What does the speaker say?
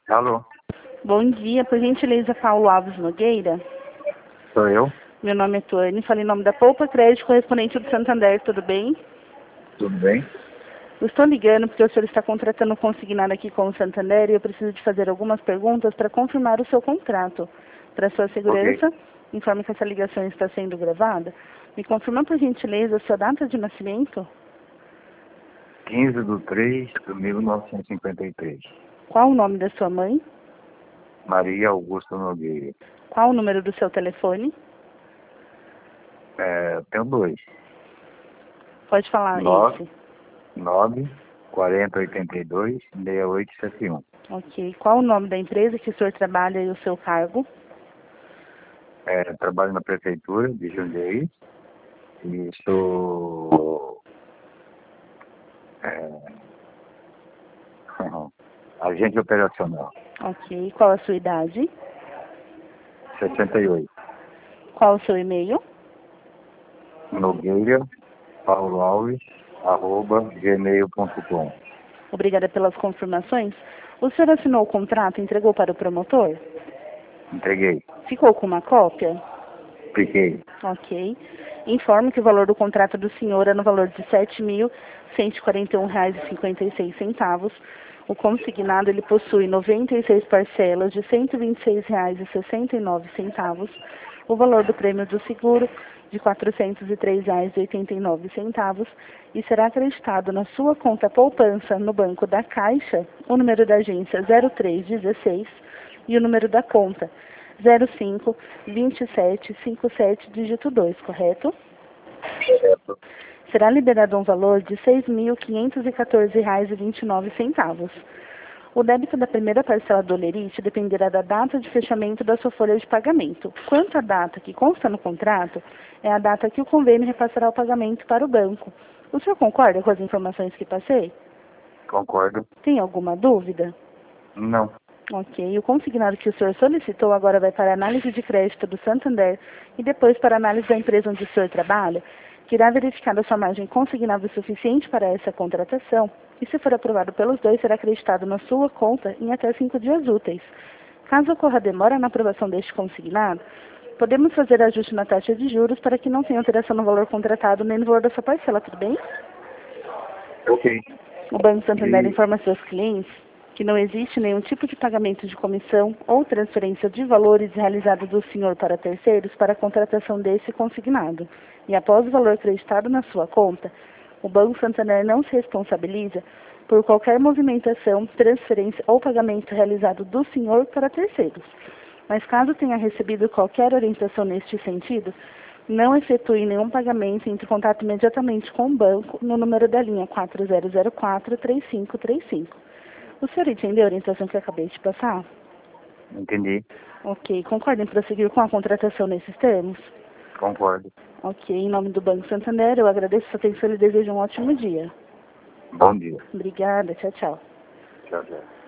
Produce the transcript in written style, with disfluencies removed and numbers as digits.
Alô, Bom dia, por gentileza, Paulo Alves Nogueira. sou eu? Meu nome é Tuane, falei em nome da Poupa Crédito, correspondente do Santander, tudo bem? Tudo bem? Eu estou ligando porque o senhor está contratando um consignado aqui com o Santander e eu preciso de fazer algumas perguntas para confirmar o seu contrato. Para sua Ok. segurança, informe que essa ligação está sendo gravada. Me confirma, por gentileza, a sua data de nascimento? 15/3/1953. Qual o nome da sua mãe? Maria Augusta Nogueira. Qual o número do seu telefone? Tenho dois. Pode falar 9, esse. 9, 4082, 6871. Ok. Qual o nome da empresa que o senhor trabalha e o seu cargo? Trabalho na prefeitura de Jundiaí e sou agente operacional. Ok. Qual a sua idade? 68. Qual o seu e-mail? Nogueira, Paulo Alves, @gmail.com. Obrigada pelas confirmações. O senhor assinou o contrato e entregou para o promotor? Entreguei. Ficou com uma cópia? Fiquei. Ok. Informo que o valor do contrato do senhor é no valor de R$ 7.141,56. O consignado ele possui 96 parcelas de R$ 126,69. O valor do prêmio do seguro de R$ 403,89 e será acreditado na sua conta poupança no Banco da Caixa o número da agência 0316 e o número da conta 052757 dígito 2, correto? Certo. Será liberado um valor de R$ 6.514,29. O débito da primeira parcela do holerite dependerá da data de fechamento da sua folha de pagamento. Quanto à data que consta no contrato, é a data que o convênio repassará o pagamento para o banco. O senhor concorda com as informações que passei? Concordo. Tem alguma dúvida? Não. Ok. O consignado que o senhor solicitou agora vai para a análise de crédito do Santander e depois para a análise da empresa onde o senhor trabalha, que irá verificar a sua margem consignável suficiente para essa contratação e, se for aprovado pelos dois, será acreditado na sua conta em até 5 dias úteis. Caso ocorra demora na aprovação deste consignado, podemos fazer ajuste na taxa de juros para que não tenha alteração no valor contratado nem no valor da sua parcela, tudo bem? Ok. O Banco Santander E informa seus clientes que não existe nenhum tipo de pagamento de comissão ou transferência de valores realizado do senhor para terceiros para a contratação desse consignado. E após o valor acreditado na sua conta, o Banco Santander não se responsabiliza por qualquer movimentação, transferência ou pagamento realizado do senhor para terceiros. Mas caso tenha recebido qualquer orientação neste sentido, não efetue nenhum pagamento e entre em contato imediatamente com o banco no número da linha 4004-3535. O senhor entendeu a orientação que eu acabei de passar? entendi. Ok. Concorda em prosseguir com a contratação nesses termos? Concordo. Ok. Em nome do Banco Santander, eu agradeço a sua atenção e lhe desejo um ótimo dia. Bom dia. Obrigada. Tchau, tchau. Tchau, tchau.